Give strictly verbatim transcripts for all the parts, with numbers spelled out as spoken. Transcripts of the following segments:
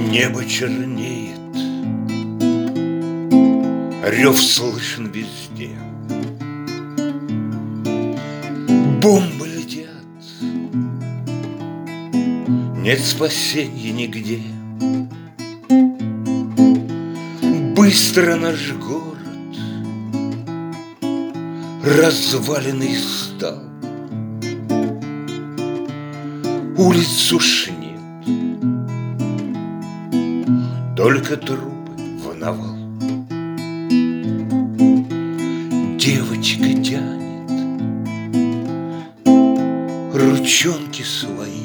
Небо чернеет, рев слышен везде. Бомбы летят, нет спасенья нигде. Быстро наш город разваленный стал. Улиц уж нет, только трупы в навал. Девочка тянет ручонки свои.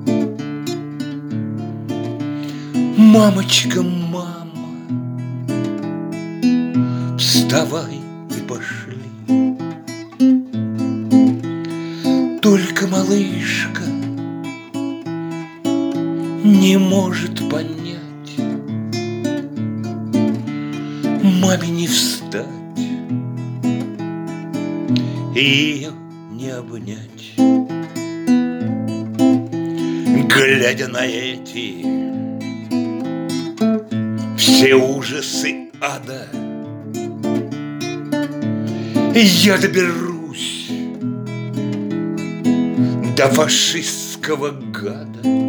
Мамочка, мама, вставай и пошли. Только малышка не может понять, маме не встать и ее не обнять. Глядя на эти все ужасы ада, я доберусь до фашистского гада.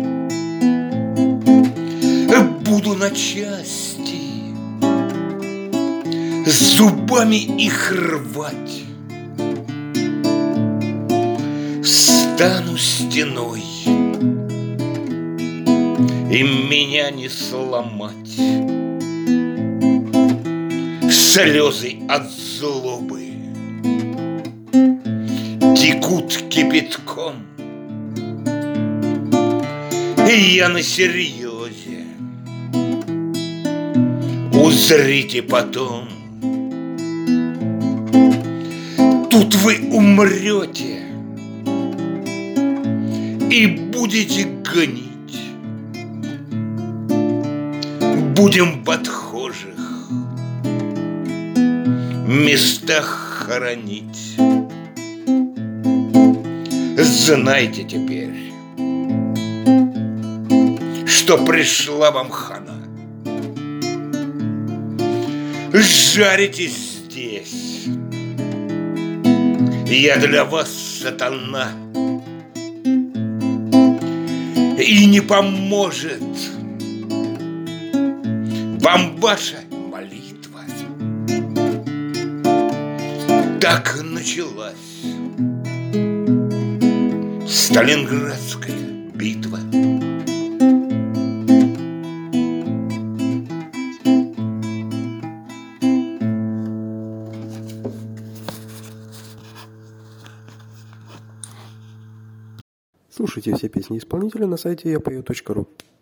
Буду на части зубами их рвать. Стану стеной, и меня не сломать. Слезы от злобы текут кипятком, и я на серьезе. Узрите потом, тут вы умрете и будете гнить. Будем в отхожих местах хоронить. Знайте теперь, что пришла вам хана. Жаритесь здесь, я для вас сатана, и не поможет вам ваша молитва. Так началась Сталинградская битва. Слушайте все песни исполнителя на сайте я пою точка ру.